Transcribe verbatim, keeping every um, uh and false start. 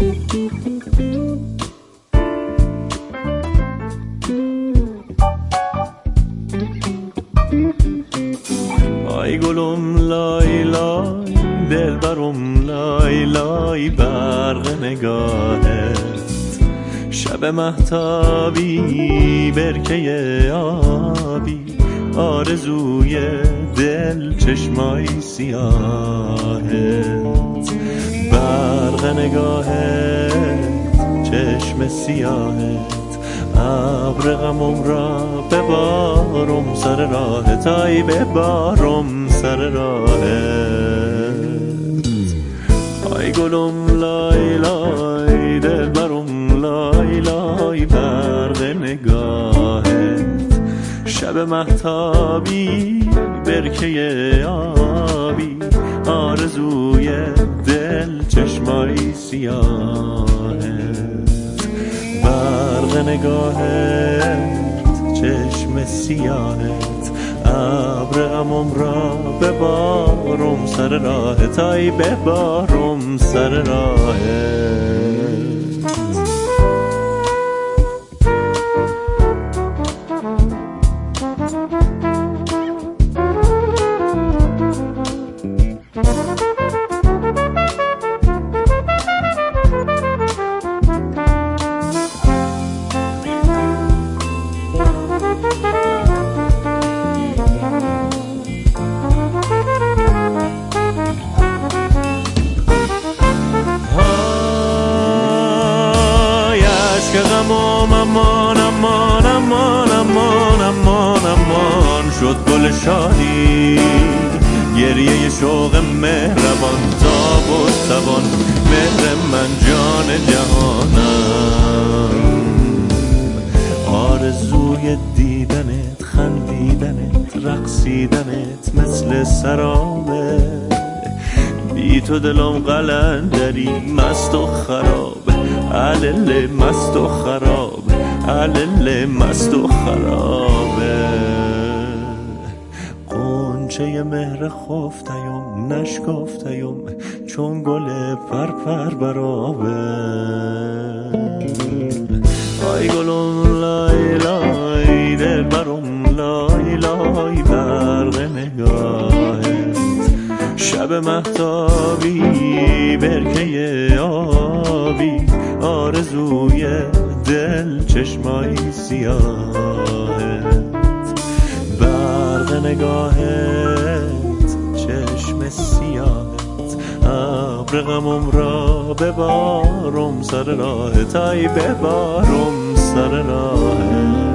آی گلم لای لای دلبرم لای لای برق نگاهت شب مهتابی برکه آبی آرزوی دل چشمای سیاهت برق نگاهت چشم سیاهت ابر غمم را ببارم سر راهت ای ببارم سر راهت ای گلم لای لای دلبرم لای لای برق نگاهت شب مهتابی برکه آبی آرزوی دل چشمای سیاهت برق نگاهت چشم سیاهت ابر غمم را ببارم سر راهت ای ببارم سر راهت که غمام امان امان امان امان امان امان شد گل شادی گریه شوق مهربان تاب و توان مهر من جان جهانم آرزوی دیدنت خندیدنت رقصیدنت مثل سرابه بی تو دلم قلندری مست و خراب علل مست و خراب علل مست و خرابه قنچه مهر خفتیم نشکفتیم چون گل پرپر برابه آی گلم لای لای دلبرم لای لای برق نگاهت شب مهتابی برکه آبی آرزوی دل چشمای سیاهت برق نگاهت چشم سیاهت ابر غمم را ببارم سر راهت ای ببارم سر راهت